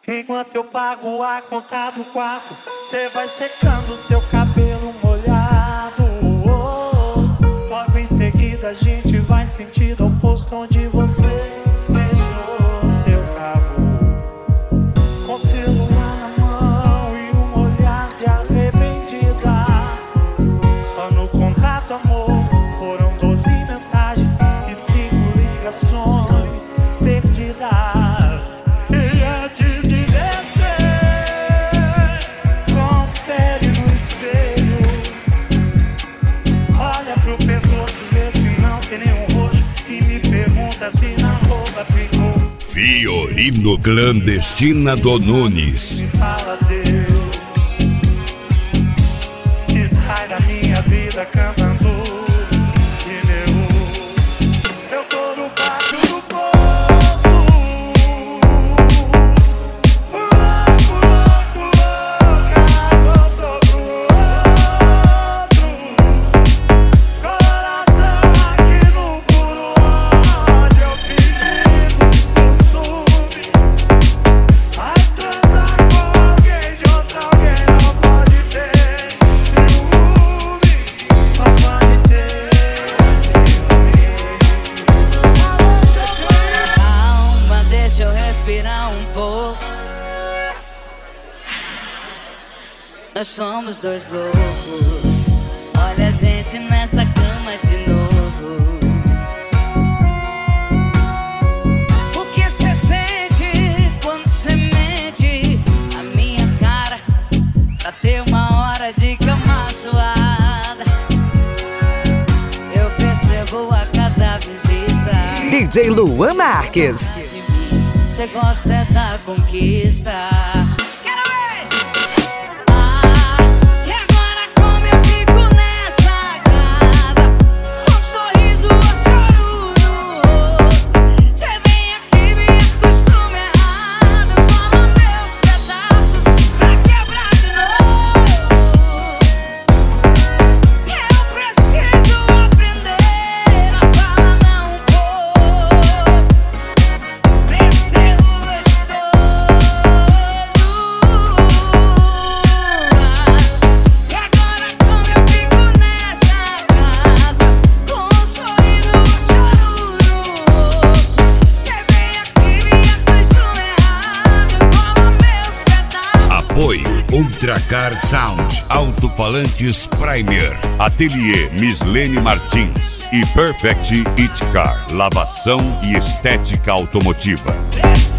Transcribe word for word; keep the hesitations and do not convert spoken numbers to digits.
Enquanto eu pago a conta do quarto, cê vai secando seu cabelo molhado. Oh, logo em seguida a gente vai sentido oposto onde você deixou seu carro, com celular na mão e um olhar de arrependida. Só no contato, amor, foram doze mensagens e cinco ligações perdidas. Fiorino Clandestina do Nunes. Fala Deus, que sai da minha vida cantando de meu. Eu tô no quarto do poço, louco, louco, louca, voltou pro outro. Coração aqui no puro ódio, eu fiz nós somos dois loucos. Olha a gente nessa cama de novo. O que cê sente quando cê mente a minha cara pra ter uma hora de cama suada? Eu percebo a cada visita. D J Luan Marques. Cê gosta é da conquista. Ultracar Sound, Alto-Falantes Primer, Ateliê Mislene Martins e Perfect It Car, lavação e estética automotiva.